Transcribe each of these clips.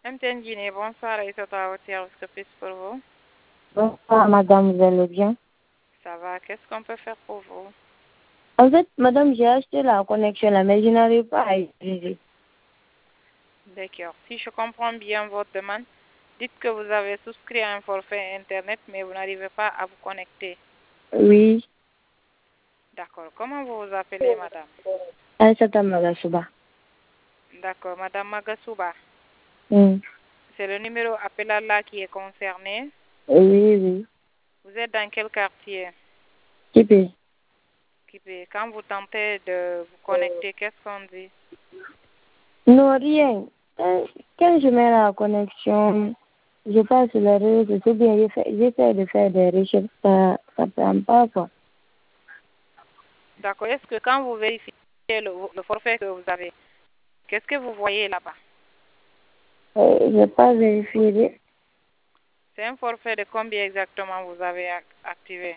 MTN Guinée, bonsoir, Aïssa Tawatia, ce que puis pour vous? Bonsoir, madame, vous allez bien? Ça va, qu'est-ce qu'on peut faire pour vous? En fait, madame, j'ai acheté la connexion là, mais je n'arrive pas à utiliser. D'accord. Si je comprends bien votre demande, dites que vous avez souscrit à un forfait Internet, mais vous n'arrivez pas à vous connecter. Oui. D'accord. Comment vous vous appelez, madame? Aïssata Magasuba. D'accord. Madame Magasuba, Mm. c'est le numéro appelé là qui est concerné. Oui, oui. Vous êtes dans quel quartier? Kipé. Quand vous tentez de vous connecter, qu'est-ce qu'on dit? Non, rien. Quand je mets la connexion, je passe sur les réseaux sociaux, bien j'essaie de faire des recherches, ça ne prend pas, quoi. D'accord. Est-ce que quand vous vérifiez le forfait que vous avez, qu'est-ce que vous voyez là-bas? Je n'ai pas vérifié. C'est un forfait de combien exactement vous avez activé?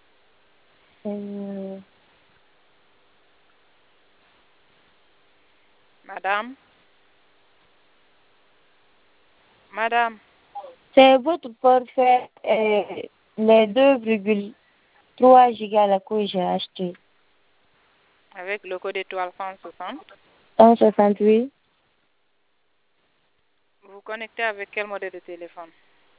Madame? Madame? C'est votre forfait, les 2,3 gigas là que j'ai acheté. Avec le code étoile 160. 168. Vous connectez avec quel modèle de téléphone?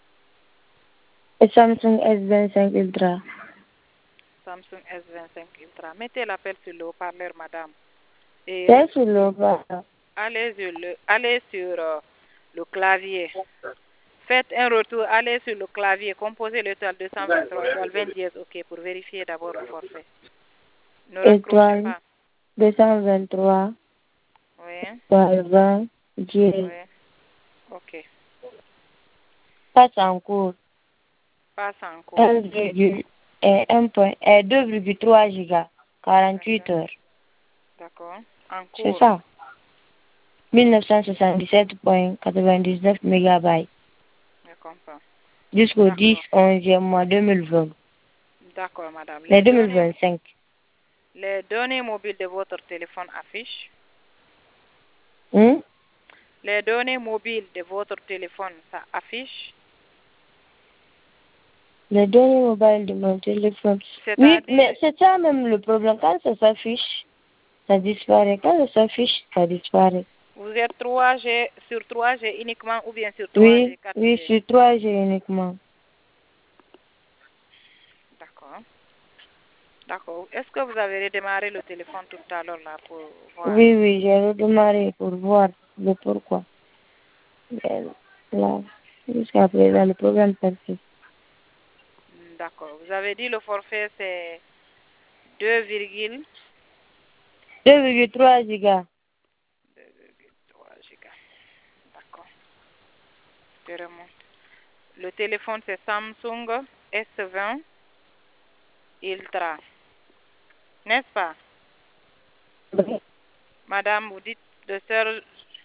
Et Samsung S25 Ultra. Samsung S25 Ultra. Mettez l'appel sur le haut-parleur, madame. Et C'est sur le bas. allez sur le clavier. Faites un retour, allez sur le clavier, composez l'étoile 223, étoile 20 dièse, OK, pour vérifier d'abord le forfait. Ne raccrochez Étoile pas. 223. Oui, Étoile 20 dièse. oui, OK. Passe en cours. Passe en cours. 2,3 gigas. 48 heures. D'accord. En C'est cours. ça. 1977,99 mégabytes. Je comprends. Jusqu'au 10 D'accord. 11e mois 2020. D'accord, madame. Mais 2025. Les données mobiles de votre téléphone affichent. Les données mobiles de votre téléphone, ça affiche. Les données mobiles de mon téléphone. Oui, mais c'est ça même le problème. Quand ça s'affiche, ça disparaît. Quand ça s'affiche, ça disparaît. Vous êtes 3G sur 3G uniquement ou bien sur 3G, Oui, 4G? oui, sur 3G uniquement. D'accord. D'accord. Est-ce que vous avez redémarré le téléphone tout à l'heure là pour voir? Oui, oui, j'ai redémarré pour voir le pourquoi. Mais là, jusqu'à présent, le problème persiste. D'accord. Vous avez dit le forfait c'est 2,3 gigas. 2,3 gigas. D'accord. Je remonte. Le téléphone c'est Samsung S20 Ultra. N'est-ce pas? Oui. Madame, vous dites de seul.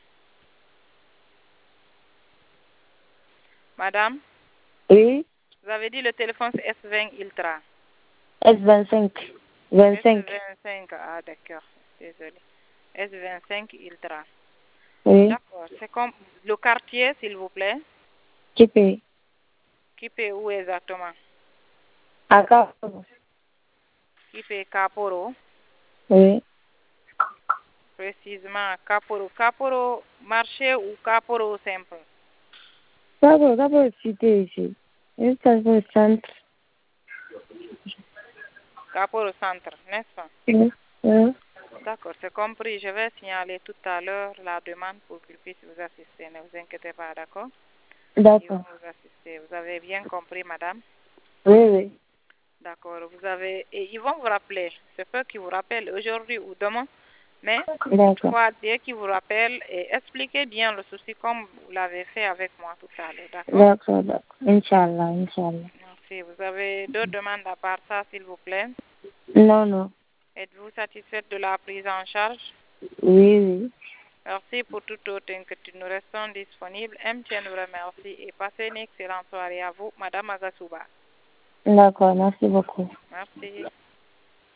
Madame? Oui. Vous avez dit le téléphone c'est S20 Ultra. S25. 25. S25, ah d'accord, désolé. S25 Ultra. Oui. D'accord, c'est comme le quartier, s'il vous plaît. Kipé. Kipé où exactement? À Kaporo. Kipé Kaporo. Oui. Précisément Kaporo. Kaporo marché ou Kaporo simple? Kaporo cité ici. Juste Kaporo centre. Kaporo centre, n'est-ce pas? Oui. Oui. D'accord, c'est compris. Je vais signaler tout à l'heure la demande pour qu'ils puissent vous assister. Ne vous inquiétez pas, d'accord? Ils vont D'accord. vous assister. Vous avez bien compris, madame? Oui, oui. D'accord, et ils vont vous rappeler. C'est peu qu'ils vous rappellent aujourd'hui ou demain. Mais toutefois, dès qu'ils vous rappellent, expliquez bien le souci comme vous l'avez fait avec moi tout à l'heure. D'accord? D'accord, d'accord. Inch'Allah, Inch'Allah. Merci. Vous avez d'autres demandes à part ça, s'il vous plaît? Non, non. Êtes-vous satisfaite de la prise en charge? Oui, oui. Merci pour toute autre inquiétude. Nous restons disponibles. MTN vous remercie et passez une excellente soirée à vous, Madame Agasuba. D'accord, merci beaucoup. Merci.